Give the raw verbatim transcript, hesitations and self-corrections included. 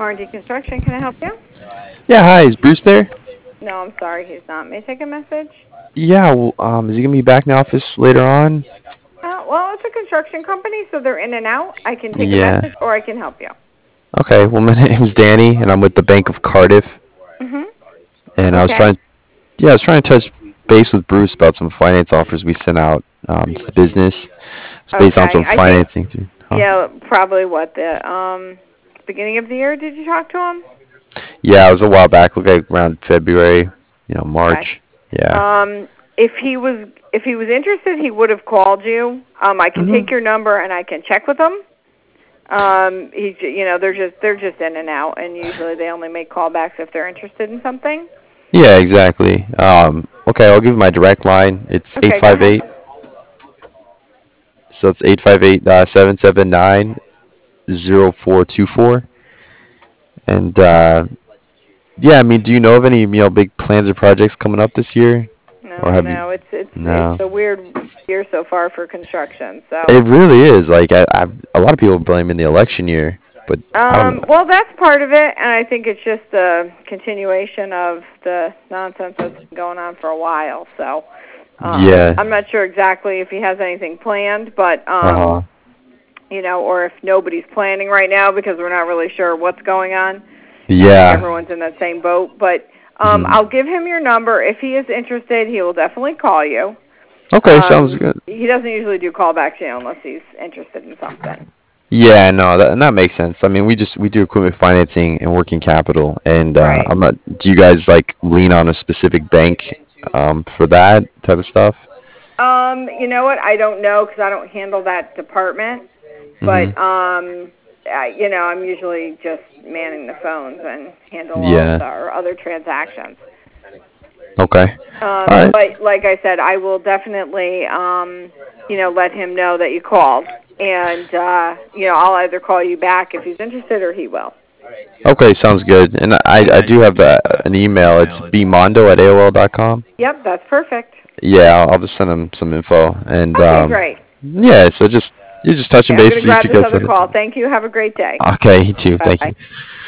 R and D Construction. Can I help you? Yeah, hi, is Bruce there? No, I'm sorry, he's not. May I take a message? Yeah, well, um, is he gonna be back in the office later on? Uh, well, it's a construction company, so they're in and out. I can take a Yeah. message, or I can help you. Okay, well, my name's Danny, and I'm with the Bank of Cardiff, Mhm. and I was Okay. trying, yeah, I was trying to touch base with Bruce about some finance offers we sent out um, to the business. It's based on Okay. some I think, financing, too. Huh? yeah, probably what the um beginning of the year. Did you talk to him? Yeah, it was a while back, look like around February, you know, March. Okay. Yeah. Um, if he was if he was interested, he would have called you. Um, I can Mhm. take your number and I can check with him. Um, he's you know they're just they're just in and out, and usually they only make callbacks if they're interested in something. Yeah, exactly. Um, okay, I'll give you my direct line. It's eight Okay, go five ahead. eight. So it's eight five eight uh, seven seven nine zero four two four. And uh, yeah, I mean, do you know of any you know big plans or projects coming up this year, or No, have you? no, it's it's it's No. a weird year so far for construction. So, It really is. Like I, I, a lot of people blame in the election year, but I don't um, know. well, that's part of it, and I think it's just a continuation of the nonsense that's been going on for a while. So, um, Yeah. I'm not sure exactly if he has anything planned, but Uh um, huh. you know, or if nobody's planning right now because we're not really sure what's going on. I think Yeah. everyone's in that same boat, but um, Mhm. I'll give him your number. If he is interested, he will definitely call you. Okay, sounds Um, good. he doesn't usually do callbacks, you know, unless he's interested in something. Yeah, no, that and that makes sense. I mean, we just we do equipment financing and working capital, and uh, Right. I'm not. Do you guys like lean on a specific bank um, for that type of stuff? Um, you know what? I don't know because I don't handle that department. But Mhm. um, I, you know, I'm usually just manning the phones and handle all of Yeah. our other transactions. Okay. All Um, right. but like I said, I will definitely, um, you know, let him know that you called, and uh, you know, I'll either call you back if he's interested, or he will. Okay, sounds good. And I I do have uh an email. It's bmondo at A O L dot com. Yep, that's perfect. Yeah, I'll, I'll just send him some info. And Okay, um, great. yeah, so just you're just touching Okay, I'm base going to to see if grab you this guys other have call. it. Thank you. Have a great day. Okay, you too. Thank Bye. you.